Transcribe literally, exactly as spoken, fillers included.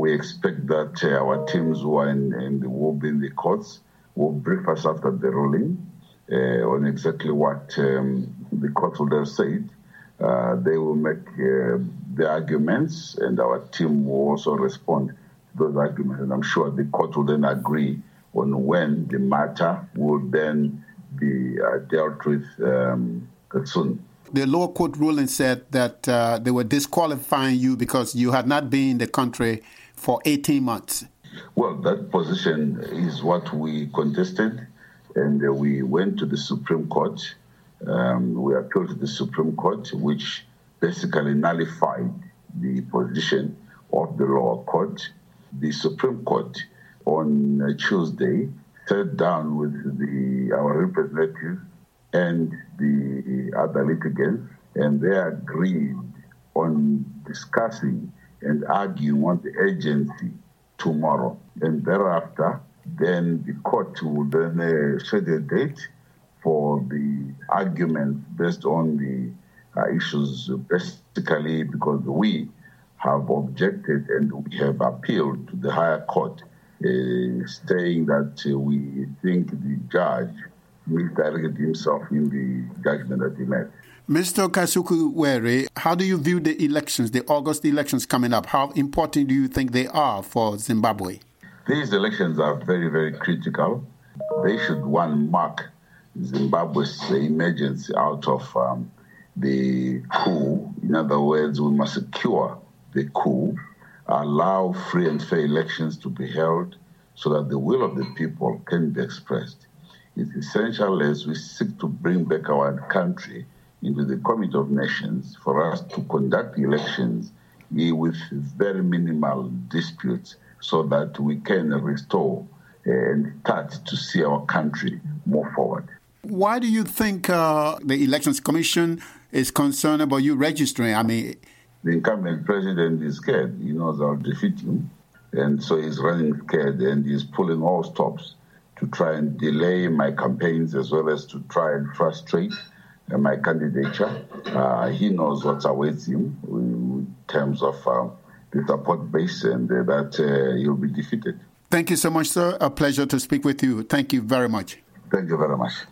we expect that uh, our teams who are in, in the, will be in the courts will brief us after the ruling uh, on exactly what um, the court will have said. Uh, they will make uh, the arguments, and our team will also respond to those arguments. And I'm sure the court will then agree on when the matter will then be uh, dealt with um, soon. The lower court ruling said that uh, they were disqualifying you because you had not been in the country for eighteen months. Well, that position is what we contested, and uh, we went to the Supreme Court. Um, we appealed to the Supreme Court, which basically nullified the position of the lower court. The Supreme Court on uh, Tuesday sat down with the our representatives and the other litigants, and they agreed on discussing and arguing on the agency tomorrow. And thereafter, then the court will then uh, set a date for the argument based on the uh, issues, basically because we have objected and we have appealed to the higher court, uh, saying that uh, we think the judge misdirected himself in the judgment that he made. Mister Kasuku-Were, how do you view the elections, the August elections coming up? How important do you think they are for Zimbabwe? These elections are very, very critical. They should, one, mark Zimbabwe's emergence out of um, the coup. In other words, we must secure the coup, allow free and fair elections to be held so that the will of the people can be expressed. It's essential as we seek to bring back our country into the Committee of Nations for us to conduct elections with very minimal disputes so that we can restore and start to see our country move forward. Why do you think uh, the Elections Commission is concerned about you registering? I mean, the incumbent president is scared. He knows I'll defeat him, and so he's running scared, and he's pulling all stops to try and delay my campaigns as well as to try and frustrate uh, my candidature. Uh, he knows what awaits him in terms of uh, the support base, and uh, that uh, he'll be defeated. Thank you so much, sir. A pleasure to speak with you. Thank you very much. Thank you very much.